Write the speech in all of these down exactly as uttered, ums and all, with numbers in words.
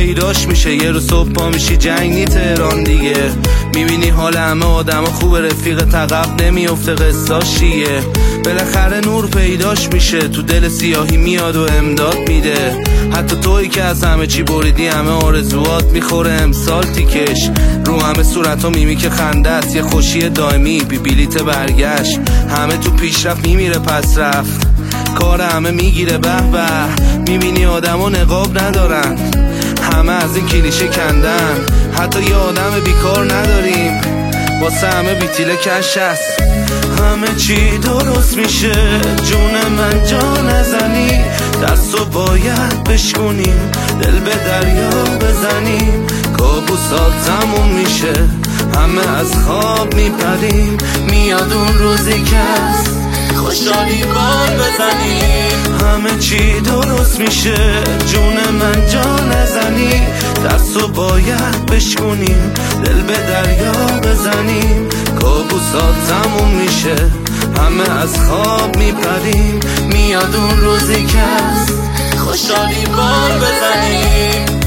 پیداش میشه. یه روز صبح پا میشی جنگ نی تهران دیگه، میبینی حال همه آدم خوب، رفیق تقب نمیفته قصاش چیه. بالاخره نور پیداش میشه، تو دل سیاهی میاد و امداد میده. حتی تویی که از همه چی بریدی، همه آرزوات میخوره امسال تیکش. رو همه صورت ها میمی که خنده است، یه خوشی دائمی بی بلیت برگشت. همه تو پیشرفت میمیره پس رفت، کار همه میگیره به به. میبینی آدم ها نقاب ندارن، همه از این کلیشه کندن. حتی یه آدم بیکار نداریم، واسه همه بیتیله کش هست. همه چی درست میشه، جون من جا نزنی. دستو باید بشکنیم، دل به دریا بزنیم. کابوسات تموم میشه، همه از خواب میپریم. میاد اون روزی که هست خوشحالی بال بزنیم. همه چی درست میشه، جون من جا نزنی. دستو باید بشکنیم، دل به دریا بزنیم. کابوسات تموم میشه، همه از خواب میپریم. میاد اون روزی که هست خوشحالی بال بزنیم.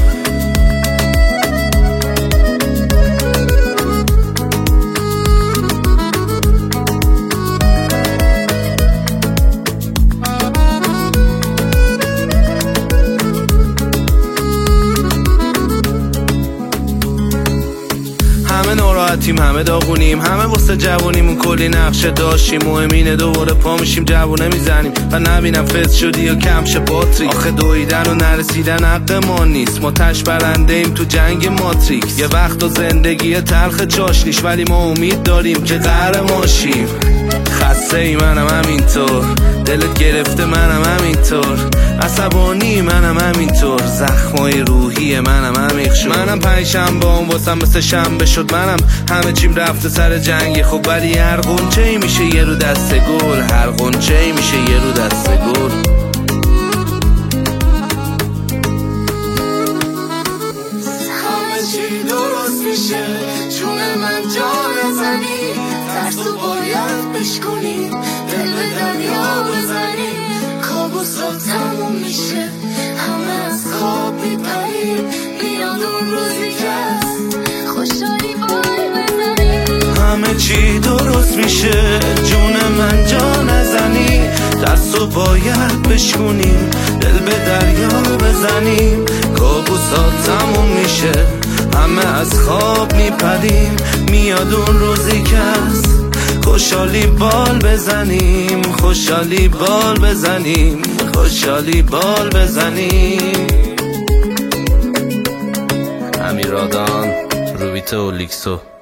همه ناراحتیم، همه داغونیم، همه واسه جوونیمون کلی نقشه داشتیم. مهم اینه دوباره پا میشیم جوونه میزنیم و نبینم فز شدی یا کمش باتری. آخه دویدن و نرسیدن حق ما نیست، ما تش برنده ایم تو جنگ ماتریکس. یه وقت و زندگی تلخ چاشنیش، ولی ما امید داریم که قهرمانشیم. خسته ای منم همینطور، دلت گرفته منم همینطور، عصبانی منم همینطور، زخمای روحی منم عمیق شد. منم پنجشنبه هم واسم مثل شنبه شد. منم همه چیم رفته سر جنگی خب، ولی هر غنچه ای میشه یه رو دست گل. هر غنچه ای میشه یه رو دست گل. همه چی درست میشه، جون من جا نزنی. ترسو باید بشکنی، دل به دریا بزنی. کابوسات تموم میشه، همه از خواب میپریم. میاد اون روزی که هست خوشحالی بال بزنی. همه چی درست میشه، جون من جا نزنی. دستو باید بشکنیم، دل به دریا بزنیم. کابوسات تموم میشه، همه از خواب میپریم. میاد اون روزی که هست خوشحالی بال بزنیم. خوشحالی بال بزنیم. خوشحالی بال بزنیم. امیرادان، روبیته و لیکسو.